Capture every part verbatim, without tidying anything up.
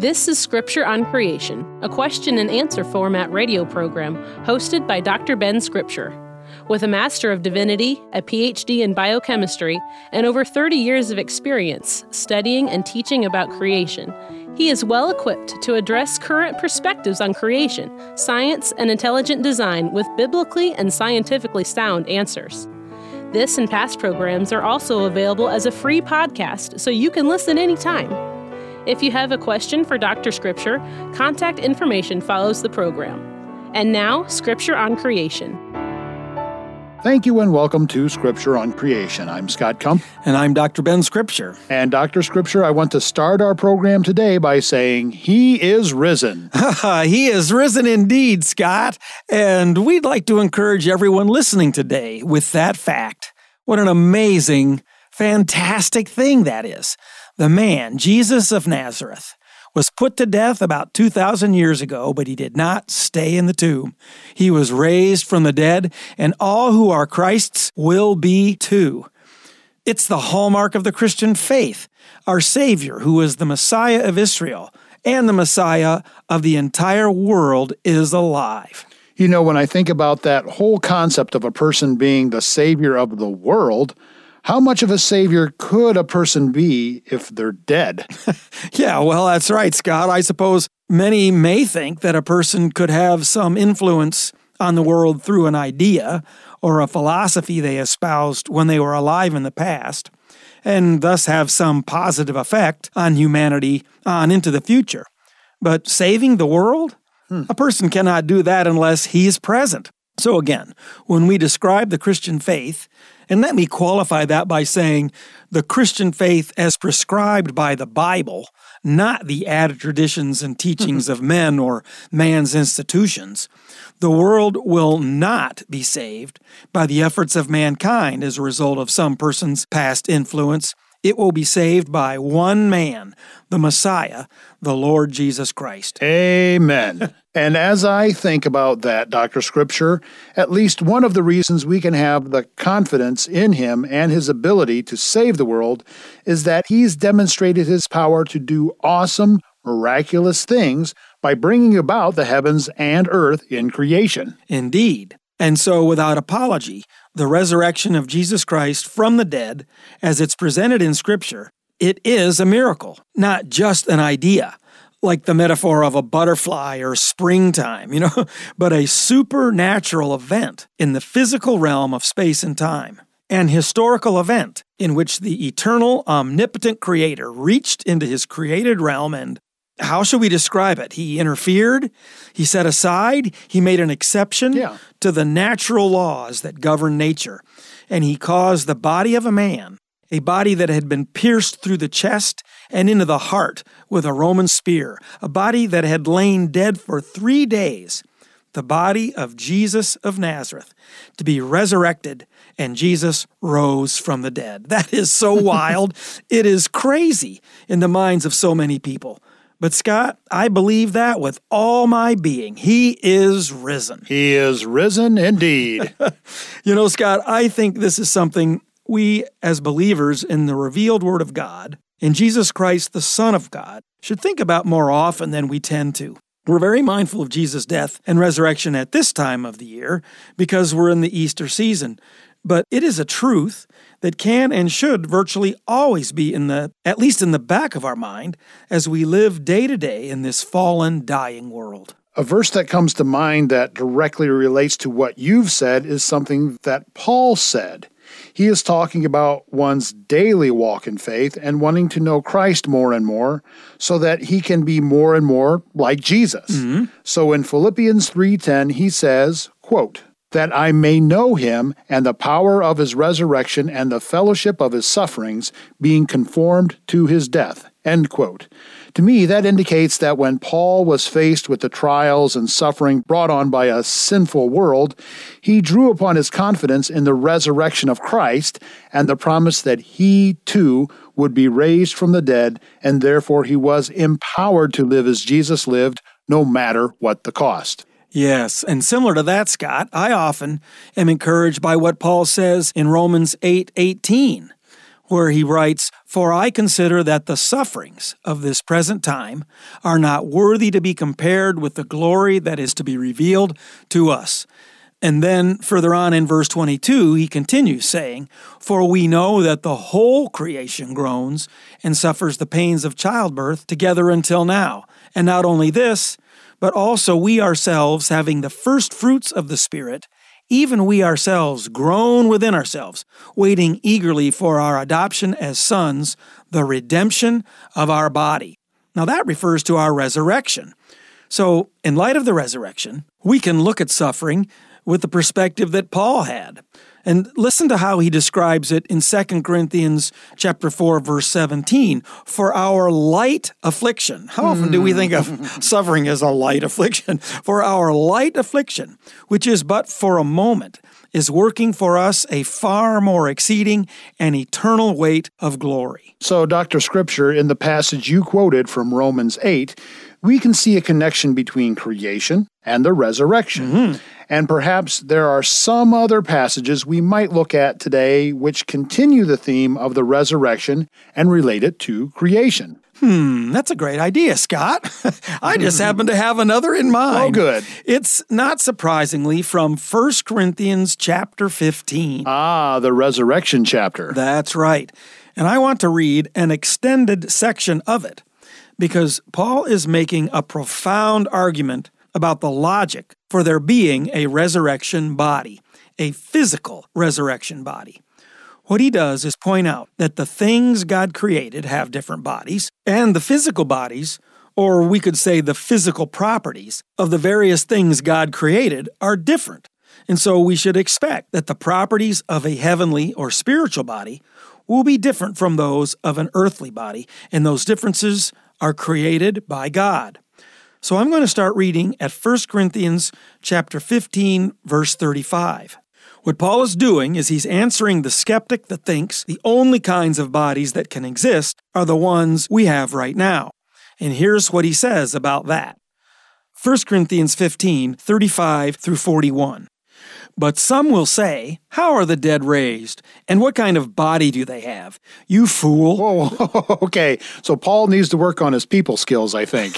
This is Scripture on Creation, a question and answer format radio program hosted by Doctor Ben Scripture. With a Master of Divinity, a P H D in biochemistry, and over thirty years of experience studying and teaching about creation, he is well equipped to address current perspectives on creation, science, and intelligent design with biblically and scientifically sound answers. This and past programs are also available as a free podcast, so you can listen anytime. If you have a question for Doctor Scripture, contact information follows the program. And now, Scripture on Creation. Thank you and welcome to Scripture on Creation. I'm Scott Kump. And I'm Doctor Ben Scripture. And Doctor Scripture, I want to start our program today by saying He is risen. He is risen indeed, Scott. And we'd like to encourage everyone listening today with that fact. What an amazing, fantastic thing that is. The man, Jesus of Nazareth, was put to death about two thousand years ago, but he did not stay in the tomb. He was raised from the dead, and all who are Christ's will be too. It's the hallmark of the Christian faith. Our Savior, who is the Messiah of Israel and the Messiah of the entire world, is alive. You know, when I think about that whole concept of a person being the Savior of the world, how much of a savior could a person be if they're dead? Yeah, well, that's right, Scott. I suppose many may think that a person could have some influence on the world through an idea or a philosophy they espoused when they were alive in the past, and thus have some positive effect on humanity on into the future. But saving the world? Hmm. A person cannot do that unless he is present. So again, when we describe the Christian faith, and let me qualify that by saying the Christian faith as prescribed by the Bible, not the added traditions and teachings of men or man's institutions, the world will not be saved by the efforts of mankind as a result of some person's past influence. It will be saved by one man, the Messiah, the Lord Jesus Christ. Amen. And as I think about that, Doctor Scripture, at least one of the reasons we can have the confidence in Him and His ability to save the world is that He's demonstrated His power to do awesome, miraculous things by bringing about the heavens and earth in creation. Indeed. And so, without apology, the resurrection of Jesus Christ from the dead, as it's presented in Scripture, it is a miracle, not just an idea, like the metaphor of a butterfly or springtime, you know, but a supernatural event in the physical realm of space and time, an historical event in which the eternal, omnipotent Creator reached into His created realm and, how shall we describe it? He interfered, He set aside, He made an exception yeah. to the natural laws that govern nature, and He caused the body of a man, a body that had been pierced through the chest and into the heart with a Roman spear, a body that had lain dead for three days, the body of Jesus of Nazareth, to be resurrected, and Jesus rose from the dead. That is so wild. It is crazy in the minds of so many people. But Scott, I believe that with all my being. He is risen. He is risen indeed. You know, Scott, I think this is something we as believers in the revealed Word of God, in Jesus Christ, the Son of God, should think about more often than we tend to. We're very mindful of Jesus' death and resurrection at this time of the year because we're in the Easter season. But it is a truth that can and should virtually always be in the, at least in the back of our mind, as we live day to day in this fallen, dying world. A verse that comes to mind that directly relates to what you've said is something that Paul said. He is talking about one's daily walk in faith and wanting to know Christ more and more so that he can be more and more like Jesus. Mm-hmm. So in Philippians three ten, he says, quote, that I may know Him and the power of His resurrection and the fellowship of His sufferings, being conformed to His death, end quote. To me, that indicates that when Paul was faced with the trials and suffering brought on by a sinful world, he drew upon his confidence in the resurrection of Christ and the promise that he, too, would be raised from the dead, and therefore he was empowered to live as Jesus lived, no matter what the cost. Yes, and similar to that, Scott, I often am encouraged by what Paul says in Romans eight eighteen. where he writes, "For I consider that the sufferings of this present time are not worthy to be compared with the glory that is to be revealed to us." And then further on in verse twenty-two, he continues saying, "For we know that the whole creation groans and suffers the pains of childbirth together until now. And not only this, but also we ourselves, having the first fruits of the Spirit, even we ourselves groan within ourselves, waiting eagerly for our adoption as sons, the redemption of our body." Now that refers to our resurrection. So, in light of the resurrection, we can look at suffering with the perspective that Paul had. And listen to how he describes it in Second Corinthians chapter four, verse seventeen. "For our light affliction." How often do we think of suffering as a light affliction? "For our light affliction, which is but for a moment, is working for us a far more exceeding and eternal weight of glory." So, Doctor Scripture, in the passage you quoted from Romans eight, we can see a connection between creation and the resurrection. Mm-hmm. And perhaps there are some other passages we might look at today which continue the theme of the resurrection and relate it to creation. Hmm, that's a great idea, Scott. I just happen to have another in mind. Oh, good. It's not surprisingly from First Corinthians chapter fifteen. Ah, the resurrection chapter. That's right. And I want to read an extended section of it because Paul is making a profound argument about the logic for there being a resurrection body, a physical resurrection body. What he does is point out that the things God created have different bodies, and the physical bodies, or we could say the physical properties, of the various things God created are different. And so we should expect that the properties of a heavenly or spiritual body will be different from those of an earthly body, and those differences are created by God. So I'm going to start reading at First Corinthians chapter fifteen, verse thirty-five. What Paul is doing is he's answering the skeptic that thinks the only kinds of bodies that can exist are the ones we have right now. And here's what he says about that. First Corinthians fifteen, thirty-five through forty-one. "But some will say, 'How are the dead raised? And what kind of body do they have?' You fool." Whoa, okay. So Paul needs to work on his people skills, I think.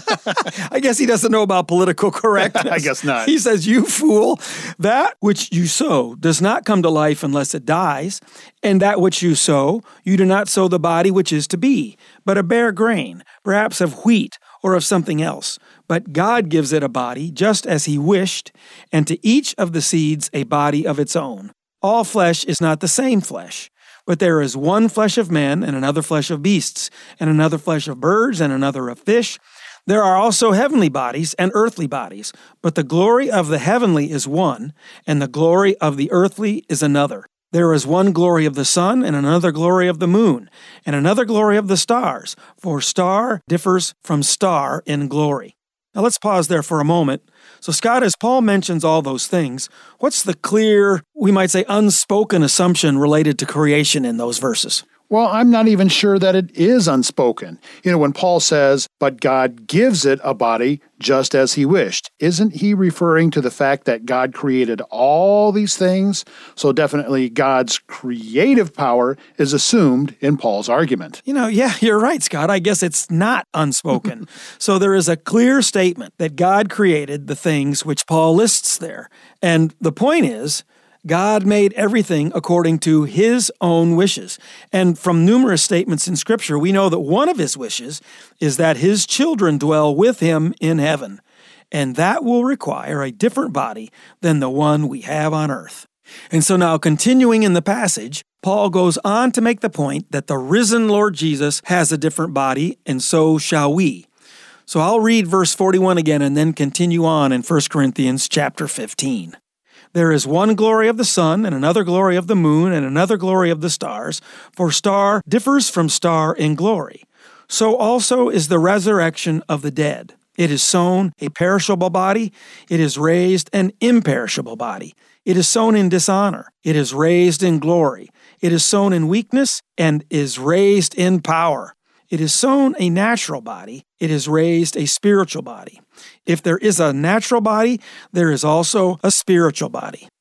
I guess he doesn't know about political correctness. I guess not. He says, "You fool, that which you sow does not come to life unless it dies, and that which you sow, you do not sow the body which is to be, but a bare grain, perhaps of wheat or of something else. But God gives it a body just as he wished, and to each of the seeds a body of its own. All flesh is not the same flesh, but there is one flesh of men, and another flesh of beasts, and another flesh of birds, and another of fish. There are also heavenly bodies and earthly bodies, but the glory of the heavenly is one, and the glory of the earthly is another. There is one glory of the sun, and another glory of the moon, and another glory of the stars, for star differs from star in glory." Now let's pause there for a moment. So Scott, as Paul mentions all those things, what's the clear, we might say unspoken assumption related to creation in those verses? Well, I'm not even sure that it is unspoken. You know, when Paul says, "But God gives it a body just as he wished," isn't he referring to the fact that God created all these things? So definitely God's creative power is assumed in Paul's argument. You know, yeah, you're right, Scott. I guess it's not unspoken. So there is a clear statement that God created the things which Paul lists there. And the point is, God made everything according to his own wishes. And from numerous statements in Scripture, we know that one of his wishes is that his children dwell with him in heaven. And that will require a different body than the one we have on earth. And so now, continuing in the passage, Paul goes on to make the point that the risen Lord Jesus has a different body, and so shall we. So I'll read verse forty-one again and then continue on in First Corinthians chapter fifteen. "There is one glory of the sun, and another glory of the moon, and another glory of the stars, for star differs from star in glory. So also is the resurrection of the dead. It is sown a perishable body, it is raised an imperishable body. It is sown in dishonor, it is raised in glory. It is sown in weakness, and is raised in power. It is sown a natural body, it is raised a spiritual body. If there is a natural body, there is also a spiritual body."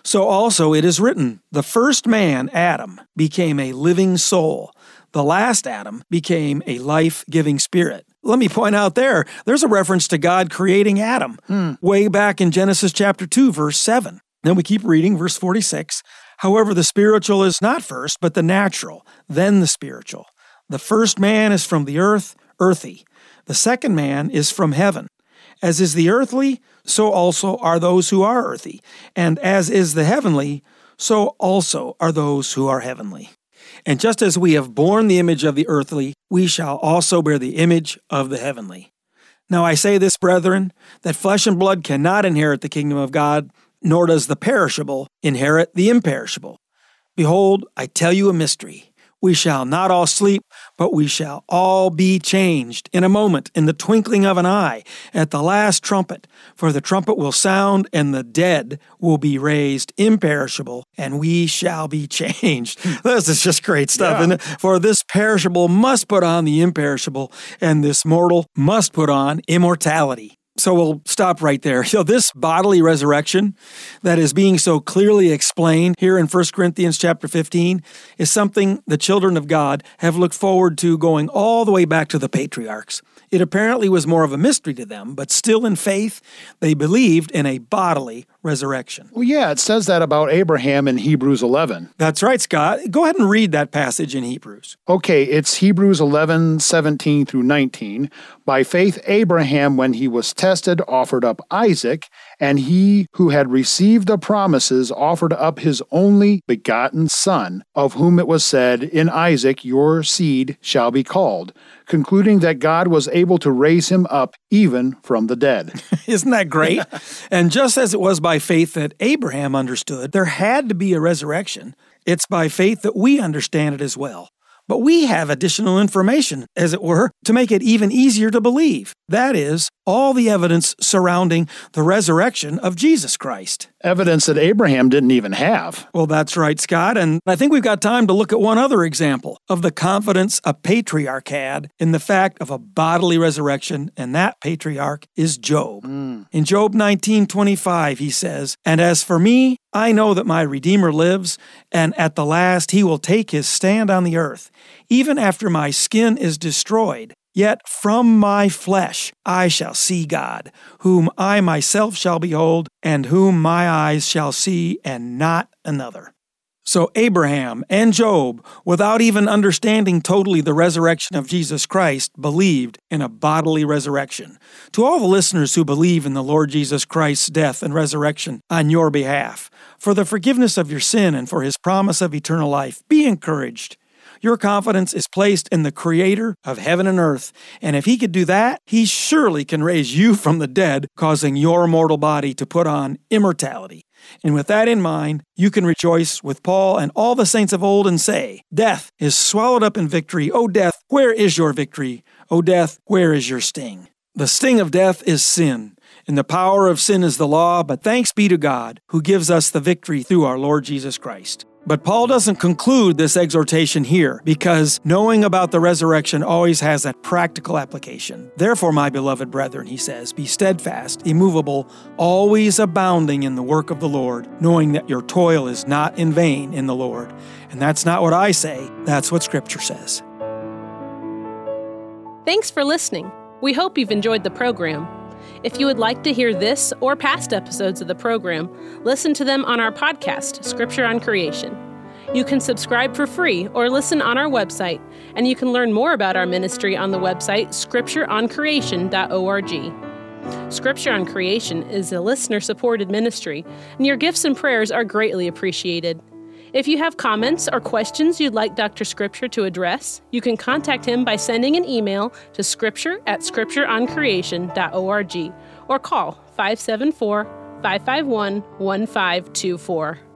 So also it is written, the first man, Adam, became a living soul. The last Adam became a life-giving spirit. Let me point out there, there's a reference to God creating Adam hmm. way back in Genesis chapter two, verse seven. Then we keep reading, verse forty-six. However, the spiritual is not first, but the natural, then the spiritual. The first man is from the earth, earthy. The second man is from heaven. As is the earthly, so also are those who are earthy. And as is the heavenly, so also are those who are heavenly. And just as we have borne the image of the earthly, we shall also bear the image of the heavenly. Now I say this, brethren, that flesh and blood cannot inherit the kingdom of God, nor does the perishable inherit the imperishable. Behold, I tell you a mystery. We shall not all sleep, but we shall all be changed in a moment, in the twinkling of an eye, at the last trumpet. For the trumpet will sound, and the dead will be raised imperishable, and we shall be changed. This is just great stuff, yeah. Isn't it? For this perishable must put on the imperishable, and this mortal must put on immortality. So we'll stop right there. So this bodily resurrection that is being so clearly explained here in First Corinthians chapter fifteen is something the children of God have looked forward to going all the way back to the patriarchs. It apparently was more of a mystery to them, but still in faith, they believed in a bodily resurrection. Well, yeah, it says that about Abraham in Hebrews eleven. That's right, Scott. Go ahead and read that passage in Hebrews. Okay, it's Hebrews eleven, seventeen through nineteen. By faith, Abraham, when he was tested, offered up Isaac, and he who had received the promises offered up his only begotten son, of whom it was said, in Isaac your seed shall be called, concluding that God was able to raise him up even from the dead. Isn't that great? And just as it was by faith that Abraham understood there had to be a resurrection, it's by faith that we understand it as well. But we have additional information, as it were, to make it even easier to believe. That is, all the evidence surrounding the resurrection of Jesus Christ. Evidence that Abraham didn't even have. Well, that's right, Scott, and I think we've got time to look at one other example of the confidence a patriarch had in the fact of a bodily resurrection, and that patriarch is Job. Mm. In Job nineteen twenty-five, he says, "And as for me, I know that my Redeemer lives, and at the last he will take his stand on the earth. Even after my skin is destroyed, yet from my flesh I shall see God, whom I myself shall behold, and whom my eyes shall see, and not another." So Abraham and Job, without even understanding totally the resurrection of Jesus Christ, believed in a bodily resurrection. To all the listeners who believe in the Lord Jesus Christ's death and resurrection on your behalf, for the forgiveness of your sin and for his promise of eternal life, be encouraged. Your confidence is placed in the Creator of heaven and earth, and if he could do that, he surely can raise you from the dead, causing your mortal body to put on immortality. And with that in mind, you can rejoice with Paul and all the saints of old and say, "Death is swallowed up in victory. O death, where is your victory? O death, where is your sting?" The sting of death is sin, and the power of sin is the law, but thanks be to God, who gives us the victory through our Lord Jesus Christ. But Paul doesn't conclude this exhortation here, because knowing about the resurrection always has a practical application. Therefore, my beloved brethren, he says, be steadfast, immovable, always abounding in the work of the Lord, knowing that your toil is not in vain in the Lord. And that's not what I say, that's what Scripture says. Thanks for listening. We hope you've enjoyed the program. If you would like to hear this or past episodes of the program, listen to them on our podcast, Scripture on Creation. You can subscribe for free or listen on our website, and you can learn more about our ministry on the website scripture on creation dot org. Scripture on Creation is a listener-supported ministry, and your gifts and prayers are greatly appreciated. If you have comments or questions you'd like Doctor Scripture to address, you can contact him by sending an email to scripture at scripture on creation dot org or call five seven four, five five one, one five two four.